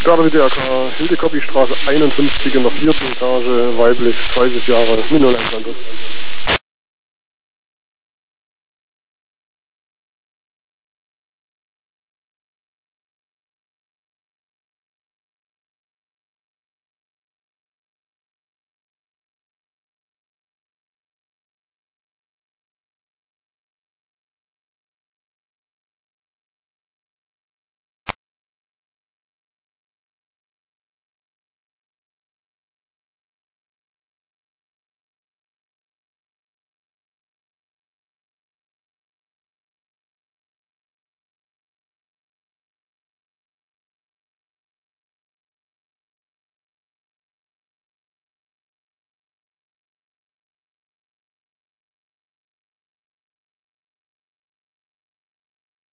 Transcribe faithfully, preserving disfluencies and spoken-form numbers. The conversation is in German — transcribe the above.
Stuttgarter W D R K, Hildekoppi-Straße einundfünfzig in der vierten Etage, weiblich, dreißig Jahre, null eins.